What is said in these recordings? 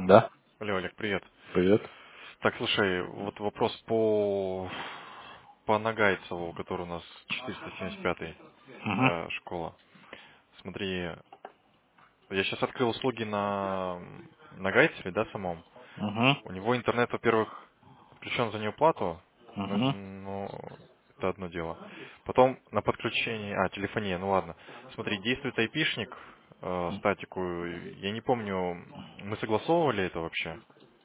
Да, Алло, Олег, привет. привет. Так, слушай, вот вопрос по Нагайцеву, который у нас 475-й Угу, школа. Смотри, я сейчас открыл услуги на Нагайцеве, да, самом. угу, У него интернет, во-первых, включен за неуплату, угу. ну, это одно дело. Потом на подключение, телефония, ну ладно. Смотри, действует айпишник, статику, я не помню, мы согласовывали это вообще?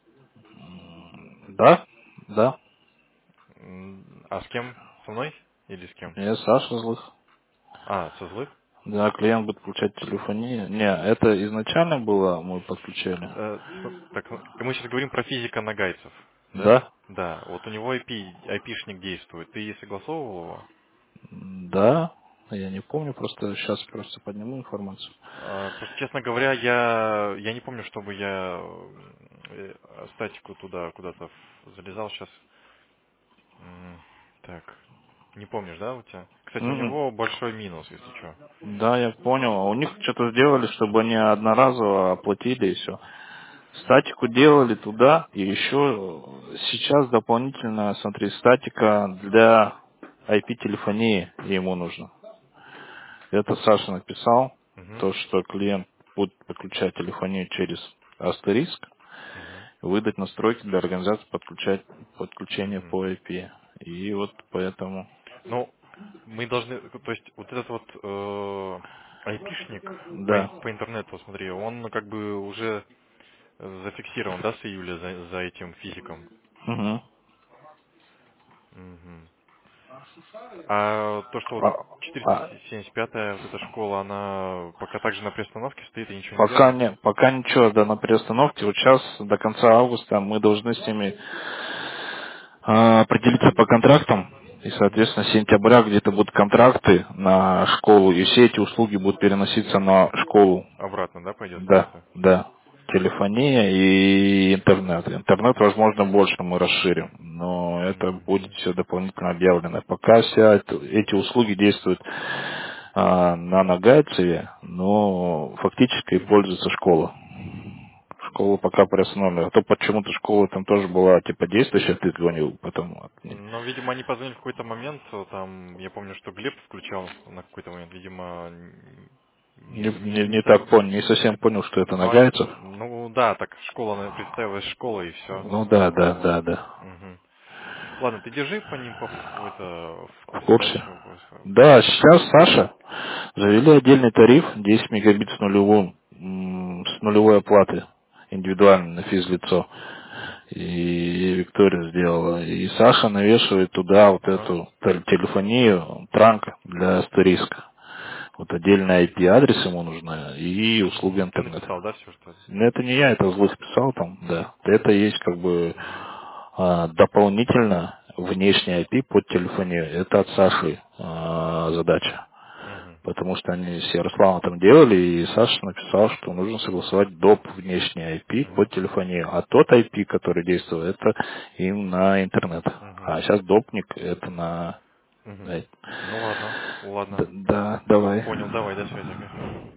Да, да. А с кем? Со мной или с кем? Я Саша Злых. Со злых? Да, клиент будет включать телефонию. Не, это изначально было, мы подключали. Так, мы сейчас говорим про физика нагайцев, да? Да, Да, вот у него IP-шник действует. Ты согласовывал его? да. Я не помню, просто сейчас просто подниму информацию. Просто, честно говоря, я не помню, чтобы я статику туда куда-то залезал сейчас. Так, не помнишь, да, у тебя? Кстати, у М-м. него большой минус, если что. Да, я понял. А у них что-то сделали, чтобы они одноразово оплатили и все. Статику делали туда, и еще сейчас дополнительно, смотри, статика для IP-телефонии ему нужно. Это Саша написал, Угу, то, что клиент будет подключать телефонию через Астериск, угу, выдать настройки для организации подключения угу. по IP. И вот поэтому, Ну, мы должны, то есть вот этот вот айпишник да. по интернету, смотри, он как бы уже зафиксирован, да, с июля за этим физиком. Мгм. Мгм. А то, что вот А- а 475-я вот эта школа, она пока также на приостановке стоит и ничего не пока, делает? не, пока ничего, да, на приостановке. Вот сейчас до конца августа мы должны с ними определиться по контрактам. И, Мгм. соответственно, с сентября где-то будут контракты на школу, и все эти услуги будут переноситься на школу. Обратно, да, пойдет все Да, это? да. Телефония и интернет. Интернет, возможно, больше мы расширим, но это будет Мгм. все дополнительно объявлено. Пока эти услуги действуют на Нагайцеве, но фактически пользуется школа. Школа пока приостановлена. А то почему-то школа там тоже была типа действующая, ты звонил, потом Но, видимо, они позвонили в какой-то момент, там, я помню, что Глеб включал на какой-то момент, видимо, не не так понял, не совсем понял, что это Ну, они, Нагайцев. ну да, так школа представилась школой и все. Ну да, да, да, да. Мгм. Ладно, ты держи по ним это в В курсе, да, курсе. еще? Да, сейчас Саша завели отдельный тариф 10 мегабит с нулевой оплаты индивидуально на физлицо. И Виктория сделала. И Саша навешивает туда вот Ага. эту телефонию, транк для астериска. Вот отдельный IP-адрес ему нужно и услуга Ты интернета. написал, да, все, что? Но это не я, это Злых писал там, да. Это есть как бы Угу. дополнительно внешний IP под телефонию. Это от Саши задача. Угу. Потому что они с Ярославом там делали, и Саша написал, что нужно согласовать доп. Внешний IP Угу. под телефонию. А тот IP, который действует, это им на интернет. Угу. А сейчас допник это на... Угу. Да, Ну ладно, ладно. да, давай. Понял, давай, до связи, ага.